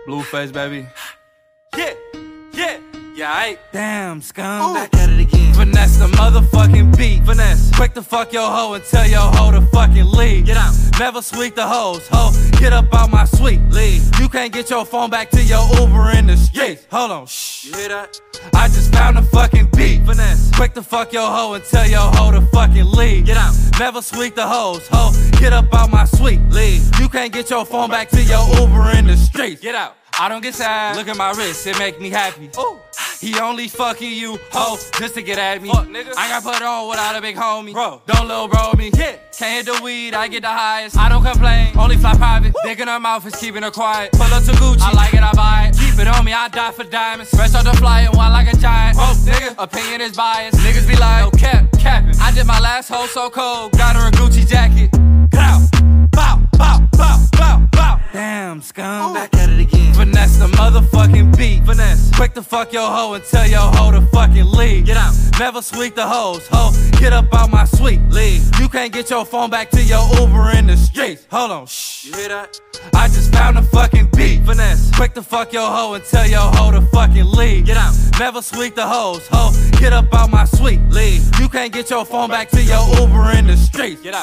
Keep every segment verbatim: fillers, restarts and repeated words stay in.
Blueface, baby. Yeah, yeah, yeah, I ain't. Damn, scum. Back at it again. Finesse the motherfucking beat. Finesse. Quick to fuck your hoe and tell your hoe to fucking leave. Get out. Never sweet the hoes, ho. Get up out my suite. Leave. You can't get your phone back to your Uber in the streets. Hold on, shh. You hear that? I just found a fucking beat. Finesse. Quick to fuck your hoe and tell your hoe to fucking leave. Get out. Never sweet the hoes, ho. Get up out my suite. Leave. You can't get your phone back to your Uber in the streets. Get out. I don't get sad. Look at my wrist, it make me happy. Ooh. He only fucking you, ho, just to get at me. Fuck, nigga. I got put on without a big homie. Bro. Don't little bro me. Yeah. Can't hit the weed, I get the highest. I don't complain, only fly private. Dick in her mouth is keeping her quiet. Pull up to Gucci, I like it, I buy it. Keep it on me, I die for diamonds. Fresh out the fly and wild like a giant. Oh, nigga, opinion is biased. Niggas be like, no cap, capping. I did my last hoe so cold, got her a Gucci jacket. Bow, bow, bow, bow, bow, bow. Damn, scum. Back at it again. Finesse the motherfucking beat. Finesse. Quick to fuck your hoe and tell your hoe to fucking leave. Get out. Never sweet the hoes, ho. Get up out my suite. Leave. You can't get your phone back to your Uber in the streets. Hold on, shh. You hear that? I just found a fucking beat. Finesse. Quick to fuck your hoe and tell your hoe to fucking leave. Get out. Never sweet the hoes, ho. Get up out my suite. Leave. You can't get your phone back to your Uber in the streets. Get out.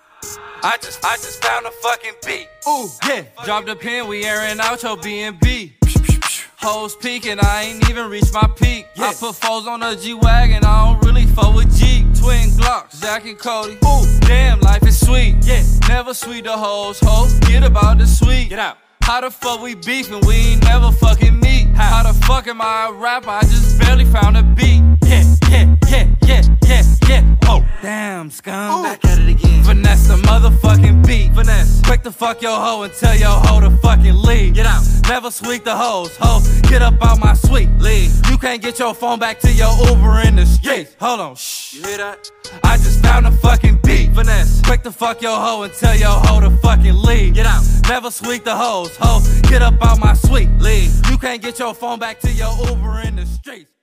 I just, I just found a fucking beat. Ooh, yeah. Drop the pin, we airing out your B and B. Hoes peeking, I ain't even reached my peak. Yeah. I put foes on a G-Wagon, I don't really fuck with G. Twin Glocks, Zach and Cody. Ooh, damn, life is sweet. Yeah. Never sweet the hoes, ho. Get about the sweet. Get out. How the fuck we beefing? We ain't never fucking meet. How, How the fuck am I a rapper? I just barely found a beat. Yeah, yeah, yeah, yeah, yeah, yeah. Oh, damn, scum. Back at it again. Finesse the motherfucking beat. Finesse. Quick to fuck your hoe and tell your hoe to fucking leave. Get out. Never sweet the hoes, ho. Get up out my suite. Leave. You can't get your phone back to your Uber in the streets. Hold on, shh. You hear that? I just found a fucking beat. Finesse. Quick to fuck your hoe and tell your hoe to fucking leave. Get out. Never sweet the hoes, ho. Get up out my suite. Leave. You can't get your phone back to your Uber in the streets.